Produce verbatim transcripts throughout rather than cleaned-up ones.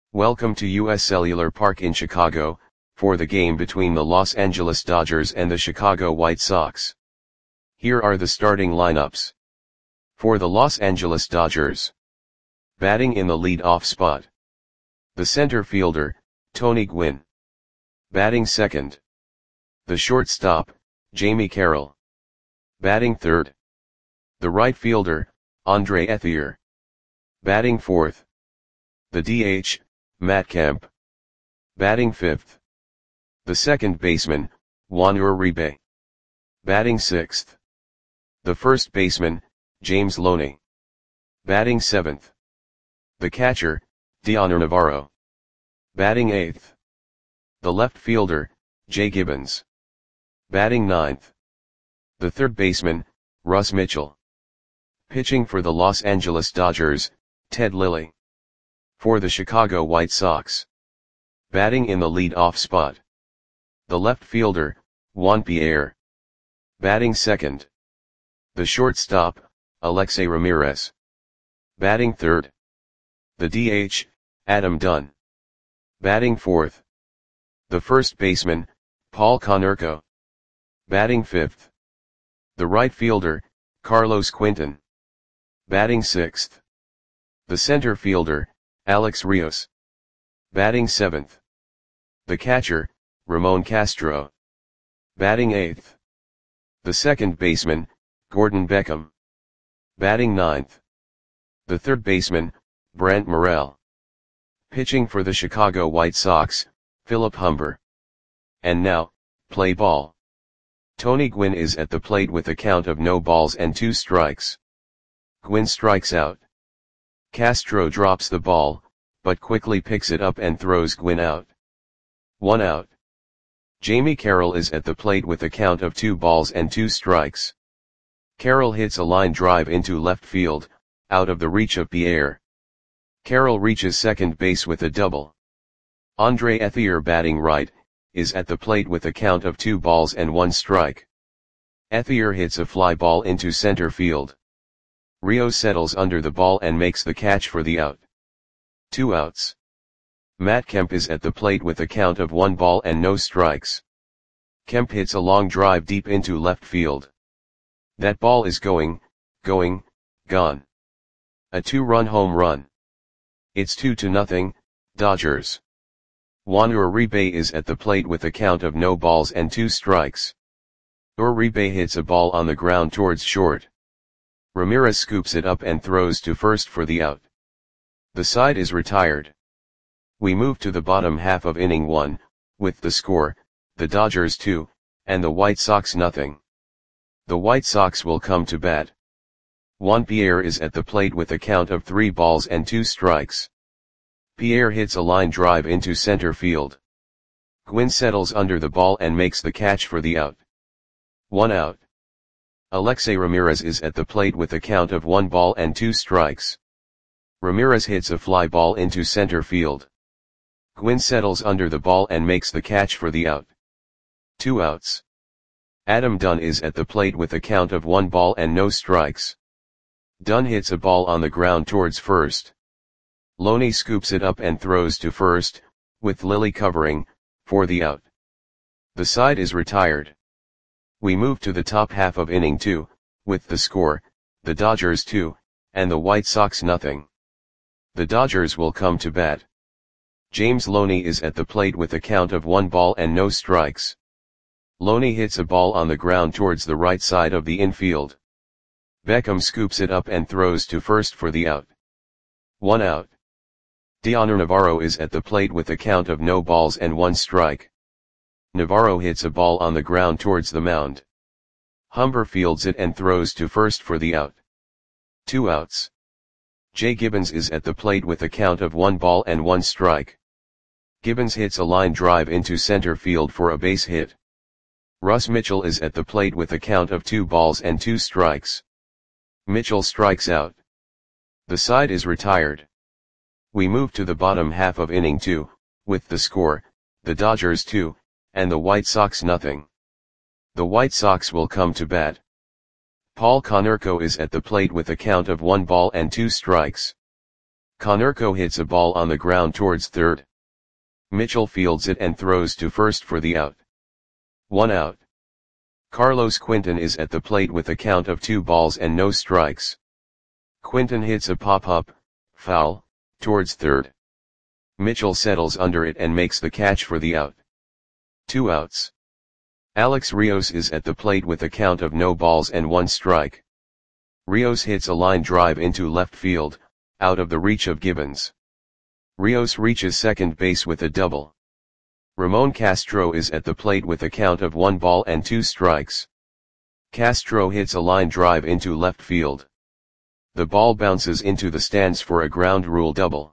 Welcome to U S Cellular Park in Chicago, for the game between the Los Angeles Dodgers and the Chicago White Sox. Here are the starting lineups. For the Los Angeles Dodgers. Batting in the lead-off spot. The center fielder, Tony Gwynn. Batting second. The shortstop, Jamie Carroll. Batting third. The right fielder, Andre Ethier. Batting fourth. The D H, Matt Kemp. Batting fifth. The second baseman, Juan Uribe. Batting sixth. The first baseman, James Loney. Batting seventh. The catcher, Dioner Navarro. Batting eighth. The left fielder, Jay Gibbons. Batting ninth. The third baseman, Russ Mitchell. Pitching for the Los Angeles Dodgers, Ted Lilly. For the Chicago White Sox. Batting in the lead-off spot. The left fielder, Juan Pierre. Batting second. The shortstop, Alexei Ramirez. Batting third. The D H, Adam Dunn. Batting fourth. The first baseman, Paul Konerko. Batting fifth. The right fielder, Carlos Quinton. Batting sixth. The center fielder, Alex Rios. Batting seventh. The catcher, Ramon Castro. Batting eighth. The second baseman, Gordon Beckham. Batting ninth. The third baseman, Brant Morel. Pitching for the Chicago White Sox, Philip Humber. And now, play ball. Tony Gwynn is at the plate with a count of no balls and two strikes. Gwynn strikes out. Castro drops the ball, but quickly picks it up and throws Gwynn out. One out. Jamie Carroll is at the plate with a count of two balls and two strikes. Carroll hits a line drive into left field, out of the reach of Pierre. Carroll reaches second base with a double. Andre Ethier, batting right, is at the plate with a count of two balls and one strike. Ethier hits a fly ball into center field. Rio settles under the ball and makes the catch for the out. Two outs. Matt Kemp is at the plate with a count of one ball and no strikes. Kemp hits a long drive deep into left field. That ball is going, going, gone. A two-run home run. It's two to nothing, Dodgers. Juan Uribe is at the plate with a count of no balls and two strikes. Uribe hits a ball on the ground towards short. Ramirez scoops it up and throws to first for the out. The side is retired. We move to the bottom half of inning one, with the score, the Dodgers two, and the White Sox nothing. The White Sox will come to bat. Juan Pierre is at the plate with a count of three balls and two strikes. Pierre hits a line drive into center field. Gwynn settles under the ball and makes the catch for the out. One out. Alexei Ramirez is at the plate with a count of one ball and two strikes. Ramirez hits a fly ball into center field. Gwynn settles under the ball and makes the catch for the out. Two outs. Adam Dunn is at the plate with a count of one ball and no strikes. Dunn hits a ball on the ground towards first. Loney scoops it up and throws to first, with Lilly covering, for the out. The side is retired. We move to the top half of inning two, with the score, the Dodgers two, and the White Sox nothing. The Dodgers will come to bat. James Loney is at the plate with a count of one ball and no strikes. Loney hits a ball on the ground towards the right side of the infield. Beckham scoops it up and throws to first for the out. One out. Dioner Navarro is at the plate with a count of no balls and one strike. Navarro hits a ball on the ground towards the mound. Humber fields it and throws to first for the out. Two outs. Jay Gibbons is at the plate with a count of one ball and one strike. Gibbons hits a line drive into center field for a base hit. Russ Mitchell is at the plate with a count of two balls and two strikes. Mitchell strikes out. The side is retired. We move to the bottom half of inning two, with the score, the Dodgers two, and the White Sox nothing. The White Sox will come to bat. Paul Konerko is at the plate with a count of one ball and two strikes. Konerko hits a ball on the ground towards third. Mitchell fields it and throws to first for the out. One out. Carlos Quinton is at the plate with a count of two balls and no strikes. Quinton hits a pop-up, foul, towards third. Mitchell settles under it and makes the catch for the out. Two outs. Alex Rios is at the plate with a count of no balls and one strike. Rios hits a line drive into left field, out of the reach of Gibbons. Rios reaches second base with a double. Ramon Castro is at the plate with a count of one ball and two strikes. Castro hits a line drive into left field. The ball bounces into the stands for a ground rule double.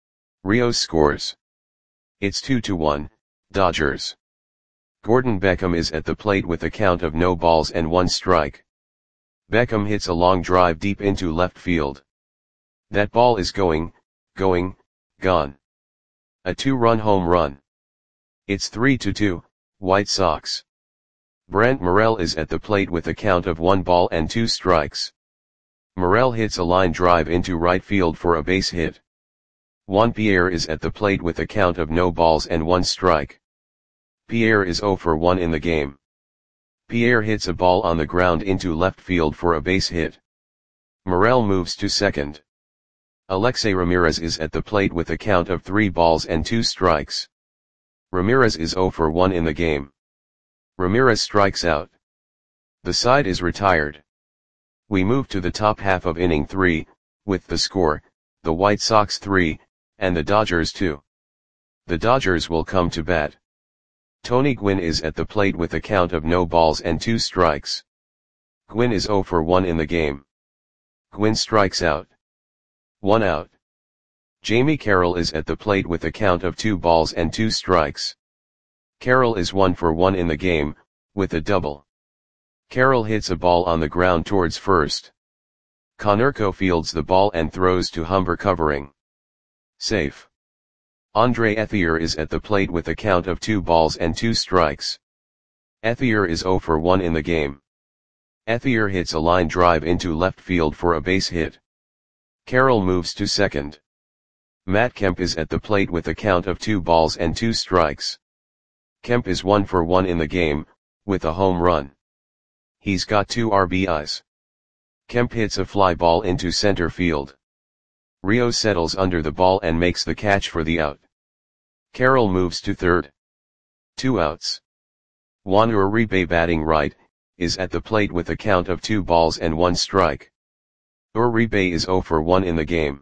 Rios scores. It's two to one, Dodgers. Gordon Beckham is at the plate with a count of no balls and one strike. Beckham hits a long drive deep into left field. That ball is going, going, gone. A two-run home run. It's three to two, White Sox. Brent Morel is at the plate with a count of one ball and two strikes. Morel hits a line drive into right field for a base hit. Juan Pierre is at the plate with a count of no balls and one strike. Pierre is zero for one in the game. Pierre hits a ball on the ground into left field for a base hit. Morel moves to second. Alexei Ramirez is at the plate with a count of three balls and two strikes. Ramirez is zero for one in the game. Ramirez strikes out. The side is retired. We move to the top half of inning three, with the score, the White Sox three, and the Dodgers two. The Dodgers will come to bat. Tony Gwynn is at the plate with a count of no balls and two strikes. Gwynn is zero for one in the game. Gwynn strikes out. One out. Jamie Carroll is at the plate with a count of two balls and two strikes. Carroll is one for one in the game, with a double. Carroll hits a ball on the ground towards first. Konerko fields the ball and throws to Humber covering. Safe. Andre Ethier is at the plate with a count of two balls and two strikes. Ethier is zero for one in the game. Ethier hits a line drive into left field for a base hit. Carroll moves to second. Matt Kemp is at the plate with a count of two balls and two strikes. Kemp is one for one in the game, with a home run. He's got two R B Is. Kemp hits a fly ball into center field. Rios settles under the ball and makes the catch for the out. Carroll moves to third. Two outs. Juan Uribe, batting right, is at the plate with a count of two balls and one strike. Uribe is zero for one in the game.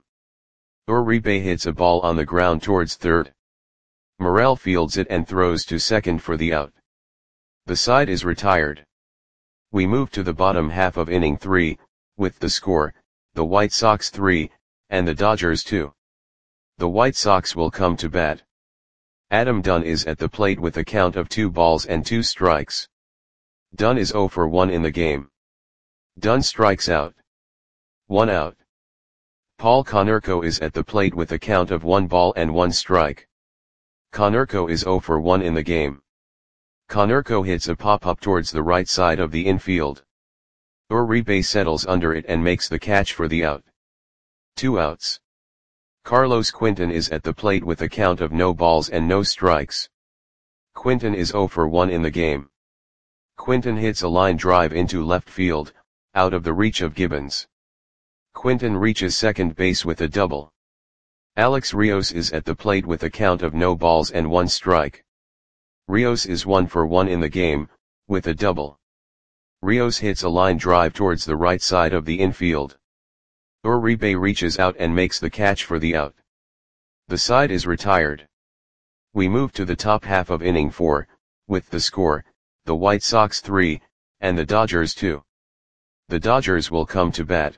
Uribe hits a ball on the ground towards third. Morel fields it and throws to second for the out. The side is retired. We move to the bottom half of inning three, with the score, the White Sox three, and the Dodgers two. The White Sox will come to bat. Adam Dunn is at the plate with a count of two balls and two strikes. Dunn is zero for one in the game. Dunn strikes out. One out. Paul Konerko is at the plate with a count of one ball and one strike. Konerko is zero for one in the game. Konerko hits a pop-up towards the right side of the infield. Uribe settles under it and makes the catch for the out. Two outs. Carlos Quinton is at the plate with a count of no balls and no strikes. Quinton is zero for one in the game. Quinton hits a line drive into left field, out of the reach of Gibbons. Quinton reaches second base with a double. Alex Rios is at the plate with a count of no balls and one strike. Rios is one for one in the game, with a double. Rios hits a line drive towards the right side of the infield. Uribe reaches out and makes the catch for the out. The side is retired. We move to the top half of inning four, with the score, the White Sox three, and the Dodgers two. The Dodgers will come to bat.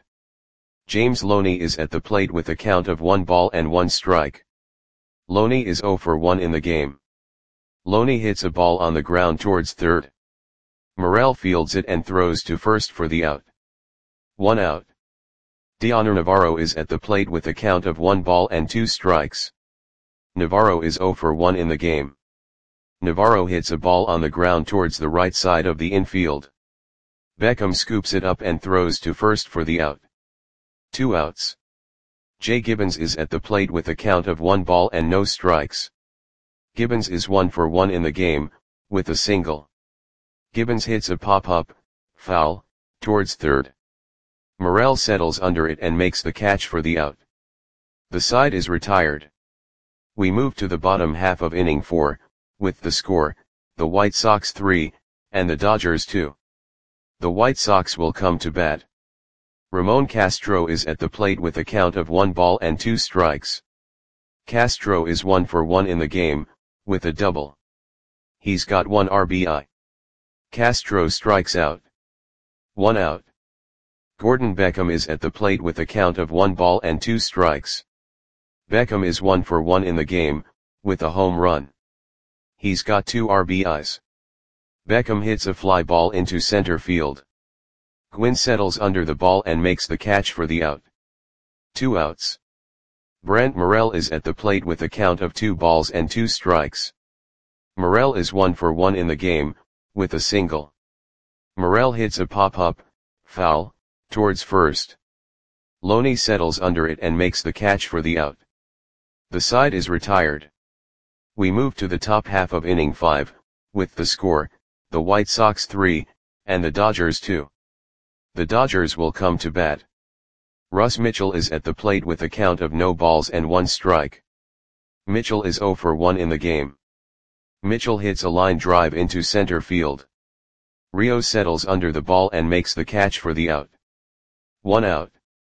James Loney is at the plate with a count of one ball and one strike. Loney is zero for one in the game. Loney hits a ball on the ground towards third. Morel fields it and throws to first for the out. One out. Dioner Navarro is at the plate with a count of one ball and two strikes. Navarro is zero for one in the game. Navarro hits a ball on the ground towards the right side of the infield. Beckham scoops it up and throws to first for the out. Two outs. Jay Gibbons is at the plate with a count of one ball and no strikes. Gibbons is one for one in the game, with a single. Gibbons hits a pop-up, foul, towards third. Morel settles under it and makes the catch for the out. The side is retired. We move to the bottom half of inning four, with the score, the White Sox three, and the Dodgers two. The White Sox will come to bat. Ramon Castro is at the plate with a count of one ball and two strikes. Castro is one for one in the game, with a double. He's got one R B I. Castro strikes out. One out. Gordon Beckham is at the plate with a count of one ball and two strikes. Beckham is one for one in the game, with a home run. He's got two R B Is. Beckham hits a fly ball into center field. Gwynn settles under the ball and makes the catch for the out. Two outs. Brent Morel is at the plate with a count of two balls and two strikes. Morel is one for one in the game, with a single. Morel hits a pop-up, foul, towards first. Loney settles under it and makes the catch for the out. The side is retired. We move to the top half of inning five, with the score, the White Sox three, and the Dodgers two. The Dodgers will come to bat. Russ Mitchell is at the plate with a count of no balls and one strike. Mitchell is zero for one in the game. Mitchell hits a line drive into center field. Rios settles under the ball and makes the catch for the out. One out.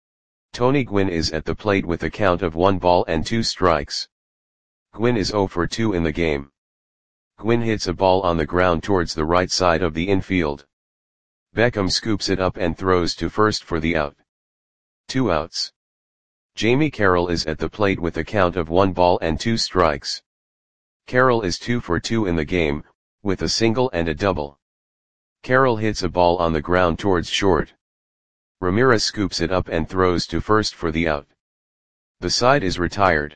Tony Gwynn is at the plate with a count of one ball and two strikes. Gwynn is zero for two in the game. Gwynn hits a ball on the ground towards the right side of the infield. Beckham scoops it up and throws to first for the out. Two outs. Jamie Carroll is at the plate with a count of one ball and two strikes. Carroll is two for two in the game, with a single and a double. Carroll hits a ball on the ground towards short. Ramirez scoops it up and throws to first for the out. The side is retired.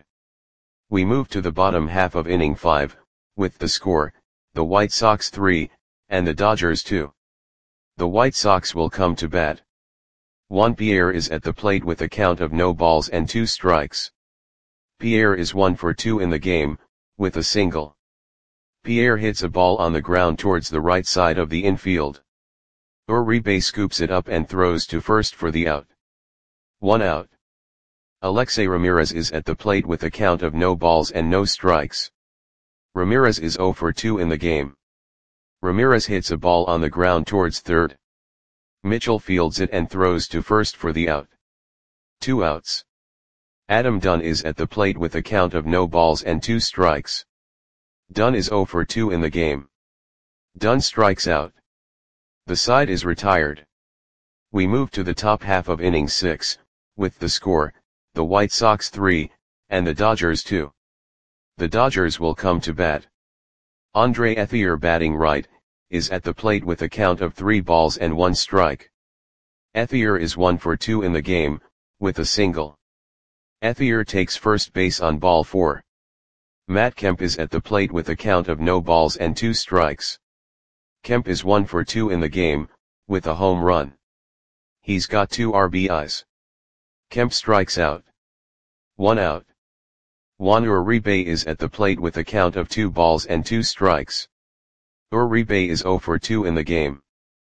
We move to the bottom half of inning five, with the score, the White Sox three, and the Dodgers two. The White Sox will come to bat. Juan Pierre is at the plate with a count of no balls and two strikes. Pierre is one for two in the game, with a single. Pierre hits a ball on the ground towards the right side of the infield. Uribe scoops it up and throws to first for the out. One out. Alexei Ramirez is at the plate with a count of no balls and no strikes. Ramirez is zero for two in the game. Ramirez hits a ball on the ground towards third. Mitchell fields it and throws to first for the out. Two outs. Adam Dunn is at the plate with a count of no balls and two strikes. Dunn is zero for two in the game. Dunn strikes out. The side is retired. We move to the top half of inning six, with the score, the White Sox three, and the Dodgers two. The Dodgers will come to bat. Andre Ethier, batting right, is at the plate with a count of three balls and one strike. Ethier is one for two in the game, with a single. Ethier takes first base on ball four. Matt Kemp is at the plate with a count of no balls and two strikes. Kemp is one for two in the game, with a home run. He's got two R B Is. Kemp strikes out. One out. Juan Uribe is at the plate with a count of two balls and two strikes. Uribe is zero for two in the game.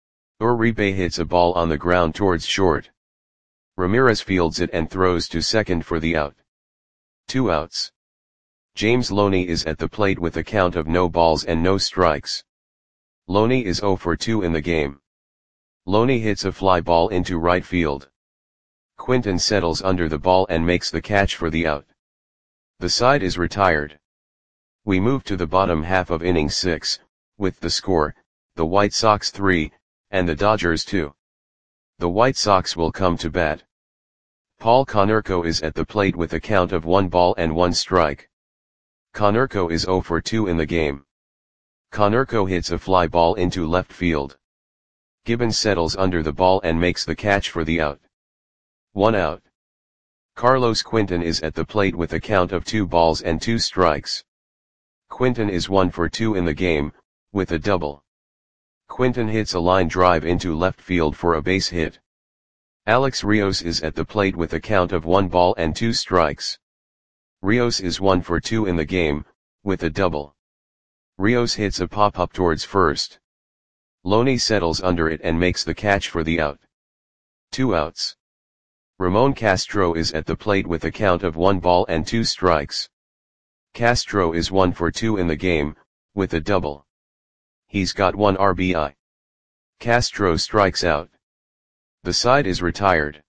Uribe hits a ball on the ground towards short. Ramirez fields it and throws to second for the out. Two outs. James Loney is at the plate with a count of no balls and no strikes. Loney is zero for two in the game. Loney hits a fly ball into right field. Quinton settles under the ball and makes the catch for the out. The side is retired. We move to the bottom half of inning six, with the score, the White Sox three, and the Dodgers two. The White Sox will come to bat. Paul Konerko is at the plate with a count of one ball and one strike. Konerko is zero for two in the game. Konerko hits a fly ball into left field. Gibbons settles under the ball and makes the catch for the out. One out. Carlos Quinton is at the plate with a count of two balls and two strikes. Quinton is one for two in the game, with a double. Quinton hits a line drive into left field for a base hit. Alex Rios is at the plate with a count of one ball and two strikes. Rios is one for two in the game, with a double. Rios hits a pop-up towards first. Loney settles under it and makes the catch for the out. Two outs. Ramon Castro is at the plate with a count of one ball and two strikes. Castro is one for two in the game, with a double. He's got one R B I. Castro strikes out. The side is retired.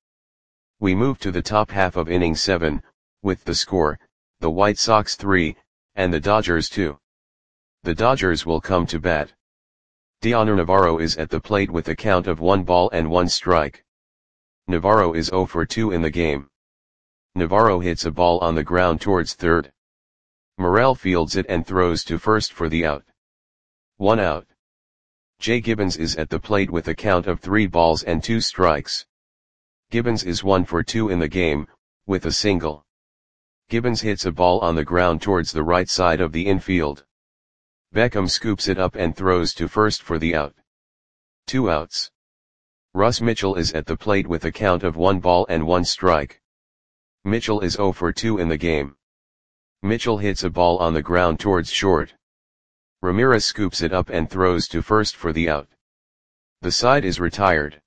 We move to the top half of inning seven, with the score, the White Sox three, and the Dodgers two. The Dodgers will come to bat. Dioner Navarro is at the plate with a count of one ball and one strike. Navarro is zero for two in the game. Navarro hits a ball on the ground towards third. Morel fields it and throws to first for the out. One out. Jay Gibbons is at the plate with a count of three balls and two strikes. Gibbons is one for two in the game, with a single. Gibbons hits a ball on the ground towards the right side of the infield. Beckham scoops it up and throws to first for the out. Two outs. Russ Mitchell is at the plate with a count of one ball and one strike. Mitchell is zero for two in the game. Mitchell hits a ball on the ground towards short. Ramirez scoops it up and throws to first for the out. The side is retired.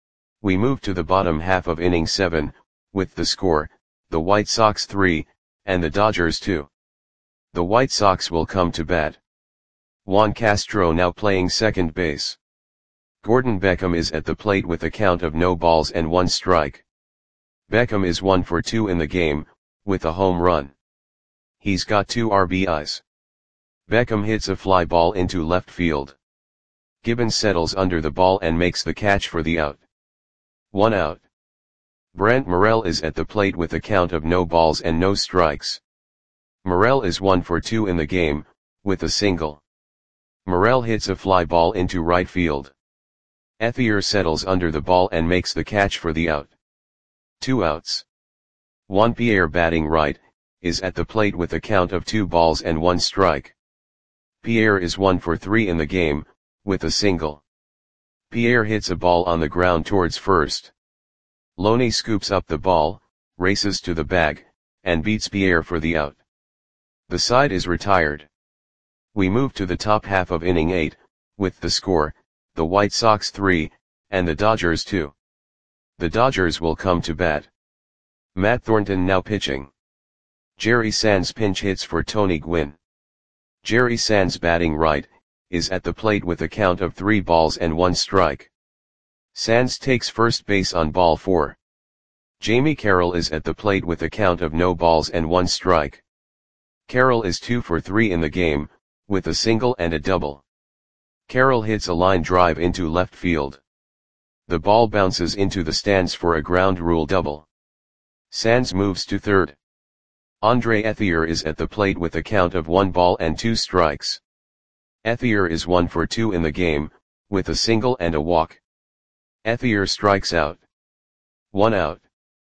We move to the bottom half of inning seven, with the score, the White Sox three, and the Dodgers two. The White Sox will come to bat. Juan Castro now playing second base. Gordon Beckham is at the plate with a count of no balls and one strike. Beckham is one for two in the game, with a home run. He's got two R B Is. Beckham hits a fly ball into left field. Gibbons settles under the ball and makes the catch for the out. One out. Brent Morel is at the plate with a count of no balls and no strikes. Morel is one for two in the game, with a single. Morel hits a fly ball into right field. Ethier settles under the ball and makes the catch for the out. Two outs. Juan Pierre batting right, is at the plate with a count of two balls and one strike. Pierre is one for three in the game, with a single. Pierre hits a ball on the ground towards first. Loney scoops up the ball, races to the bag, and beats Pierre for the out. The side is retired. We move to the top half of inning eight, with the score, the White Sox three, and the Dodgers two. The Dodgers will come to bat. Matt Thornton now pitching. Jerry Sands pinch hits for Tony Gwynn. Jerry Sands batting right, is at the plate with a count of three balls and one strike. Sands takes first base on ball four. Jamie Carroll is at the plate with a count of no balls and one strike. Carroll is two for three in the game, with a single and a double. Carroll hits a line drive into left field. The ball bounces into the stands for a ground rule double. Sands moves to third. Andre Ethier is at the plate with a count of one ball and two strikes. Ethier is one for two in the game, with a single and a walk. Ethier strikes out. One out.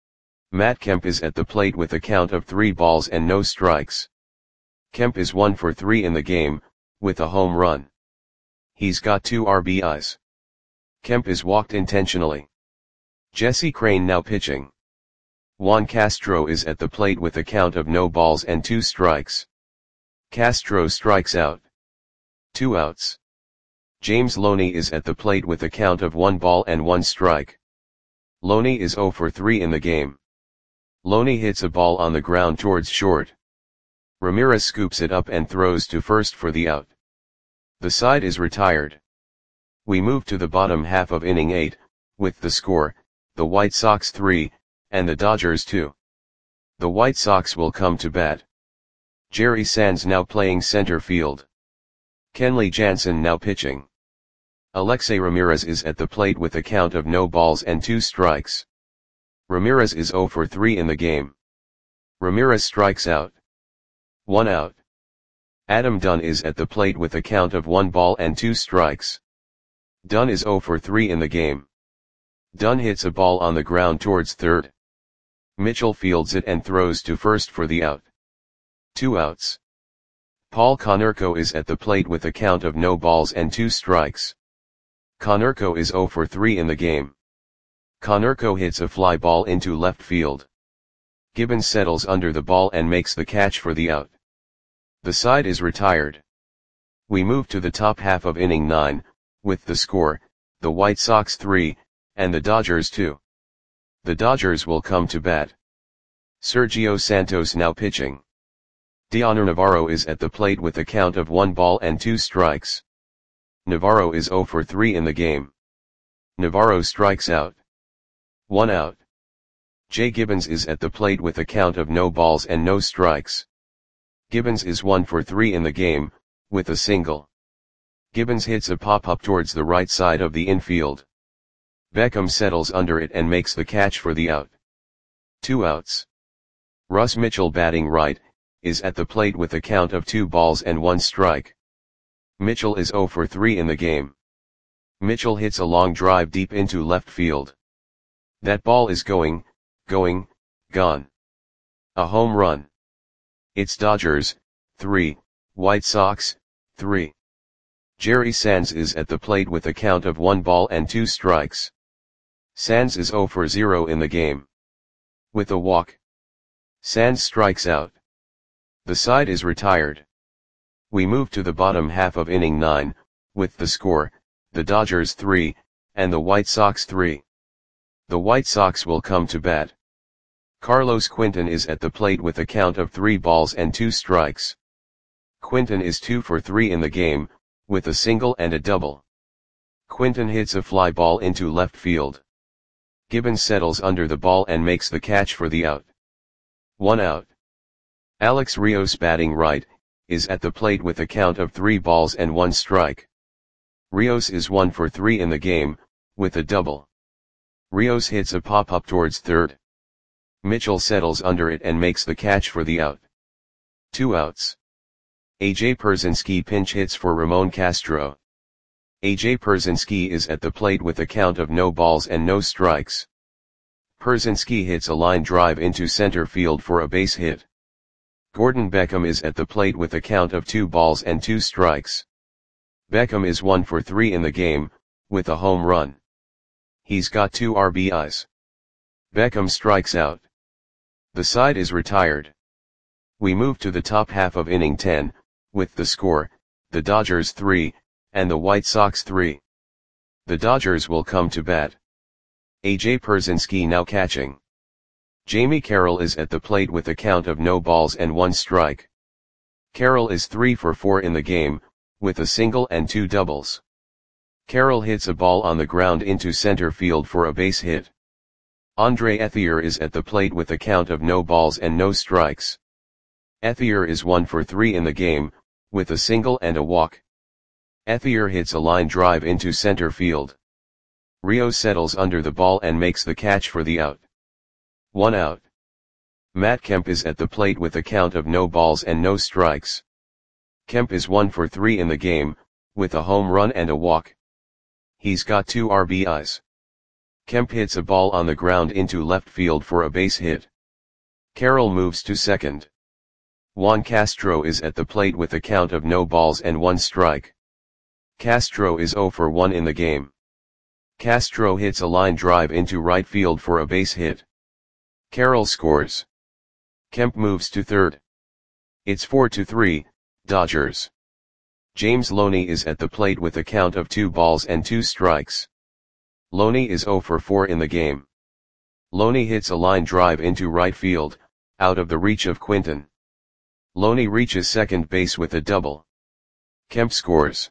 Matt Kemp is at the plate with a count of three balls and no strikes. Kemp is one for three in the game, with a home run. He's got two R B Is. Kemp is walked intentionally. Jesse Crane now pitching. Juan Castro is at the plate with a count of no balls and two strikes. Castro strikes out. Two outs. James Loney is at the plate with a count of one ball and one strike. Loney is zero for three in the game. Loney hits a ball on the ground towards short. Ramirez scoops it up and throws to first for the out. The side is retired. We move to the bottom half of inning eight, with the score, the White Sox three, and the Dodgers two. The White Sox will come to bat. Jerry Sands now playing center field. Kenley Jansen now pitching. Alexei Ramirez is at the plate with a count of no balls and two strikes. Ramirez is zero for three in the game. Ramirez strikes out. One out. Adam Dunn is at the plate with a count of one ball and two strikes. Dunn is zero for three in the game. Dunn hits a ball on the ground towards third. Mitchell fields it and throws to first for the out. Two outs. Paul Konerko is at the plate with a count of no balls and two strikes. Konerko is zero for three in the game. Konerko hits a fly ball into left field. Gibbons settles under the ball and makes the catch for the out. The side is retired. We move to the top half of inning nine, with the score, the White Sox three, and the Dodgers two. The Dodgers will come to bat. Sergio Santos now pitching. Dioner Navarro is at the plate with a count of one ball and two strikes. Navarro is zero for three in the game. Navarro strikes out. One out. Jay Gibbons is at the plate with a count of no balls and no strikes. Gibbons is one for three in the game, with a single. Gibbons hits a pop-up towards the right side of the infield. Beckham settles under it and makes the catch for the out. Two outs. Russ Mitchell, batting right, is at the plate with a count of two balls and one strike. Mitchell is zero for three in the game. Mitchell hits a long drive deep into left field. That ball is going, going, gone. A home run. It's Dodgers, three, White Sox, three. Jerry Sands is at the plate with a count of one ball and two strikes. Sands is zero for zero in the game. With a walk. Sands strikes out. The side is retired. We move to the bottom half of inning nine, with the score, the Dodgers three, and the White Sox three. The White Sox will come to bat. Carlos Quinton is at the plate with a count of three balls and two strikes. Quinton is two for three in the game, with a single and a double. Quinton hits a fly ball into left field. Gibbons settles under the ball and makes the catch for the out. One out. Alex Rios, batting right, is at the plate with a count of three balls and one strike. Rios is one for three in the game, with a double. Rios hits a pop-up towards third. Mitchell settles under it and makes the catch for the out. Two outs. A J Pierzynski pinch hits for Ramon Castro. A J Pierzynski is at the plate with a count of no balls and no strikes. Pierzynski hits a line drive into center field for a base hit. Gordon Beckham is at the plate with a count of two balls and two strikes. Beckham is one for three in the game, with a home run. He's got two R B Is. Beckham strikes out. The side is retired. We move to the top half of inning ten, with the score, the Dodgers three, and the White Sox three. The Dodgers will come to bat. A J Pierzynski now catching. Jamie Carroll is at the plate with a count of no balls and one strike. Carroll is three for four in the game, with a single and two doubles. Carroll hits a ball on the ground into center field for a base hit. Andre Ethier is at the plate with a count of no balls and no strikes. Ethier is one for three in the game, with a single and a walk. Ethier hits a line drive into center field. Rios settles under the ball and makes the catch for the out. One out. Matt Kemp is at the plate with a count of no balls and no strikes. Kemp is one for three in the game, with a home run and a walk. He's got two R B Is. Kemp hits a ball on the ground into left field for a base hit. Carroll moves to second. Juan Castro is at the plate with a count of no balls and one strike. Castro is zero for one in the game. Castro hits a line drive into right field for a base hit. Carroll scores. Kemp moves to third. It's four to three, Dodgers. James Loney is at the plate with a count of two balls and two strikes. Loney is zero for four in the game. Loney hits a line drive into right field, out of the reach of Quinton. Loney reaches second base with a double. Kemp scores.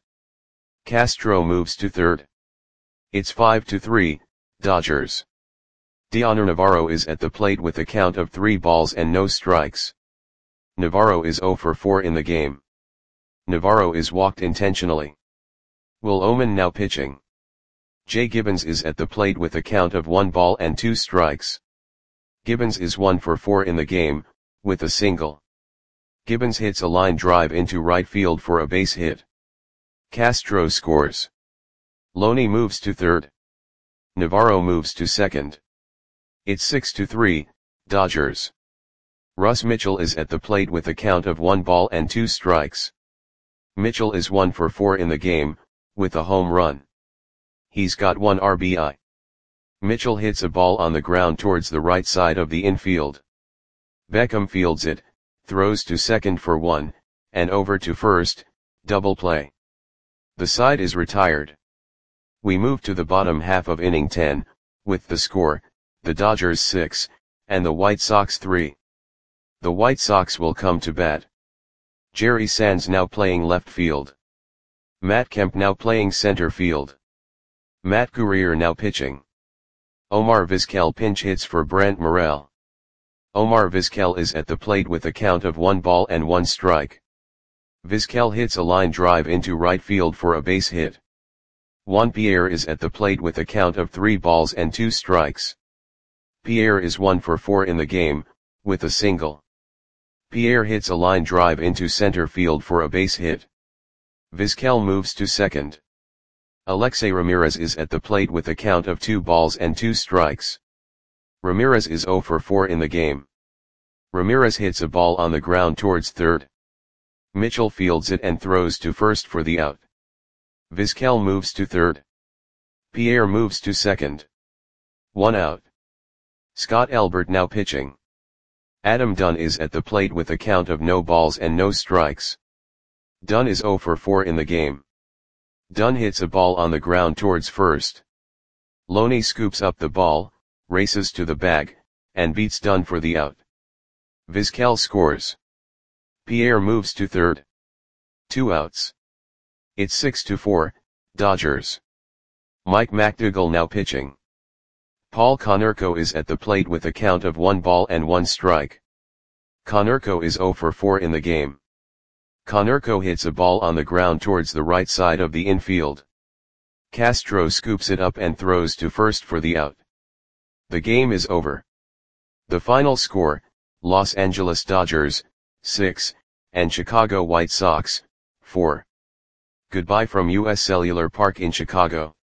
Castro moves to third. It's five to three, Dodgers. Dioner Navarro is at the plate with a count of three balls and no strikes. Navarro is zero for four in the game. Navarro is walked intentionally. Will Omen now pitching. Jay Gibbons is at the plate with a count of one ball and two strikes. Gibbons is one for four in the game, with a single. Gibbons hits a line drive into right field for a base hit. Castro scores. Loney moves to third. Navarro moves to second. It's six to three, Dodgers. Russ Mitchell is at the plate with a count of one ball and two strikes. Mitchell is one for four in the game, with a home run. He's got one R B I. Mitchell hits a ball on the ground towards the right side of the infield. Beckham fields it, throws to second for one, and over to first, double play. The side is retired. We move to the bottom half of inning ten, with the score, the Dodgers six, and the White Sox three. The White Sox will come to bat. Jerry Sands now playing left field. Matt Kemp now playing center field. Matt Guerrier now pitching. Omar Vizquel pinch hits for Brent Morel. Omar Vizquel is at the plate with a count of one ball and one strike. Vizquel hits a line drive into right field for a base hit. Juan Pierre is at the plate with a count of three balls and two strikes. Pierre is one for four in the game, with a single. Pierre hits a line drive into center field for a base hit. Vizquel moves to second. Alexei Ramirez is at the plate with a count of two balls and two strikes. Ramirez is zero for four in the game. Ramirez hits a ball on the ground towards third. Mitchell fields it and throws to first for the out. Vizquel moves to third. Pierre moves to second. One out. Scott Elbert now pitching. Adam Dunn is at the plate with a count of no balls and no strikes. Dunn is zero for four in the game. Dunn hits a ball on the ground towards first. Loney scoops up the ball, races to the bag, and beats Dunn for the out. Vizquel scores. Pierre moves to third. Two outs. It's six to four, Dodgers. Mike McDougall now pitching. Paul Konerko is at the plate with a count of one ball and one strike. Konerko is zero for four in the game. Konerko hits a ball on the ground towards the right side of the infield. Castro scoops it up and throws to first for the out. The game is over. The final score, Los Angeles Dodgers, six, and Chicago White Sox, four. Goodbye from U S Cellular Park in Chicago.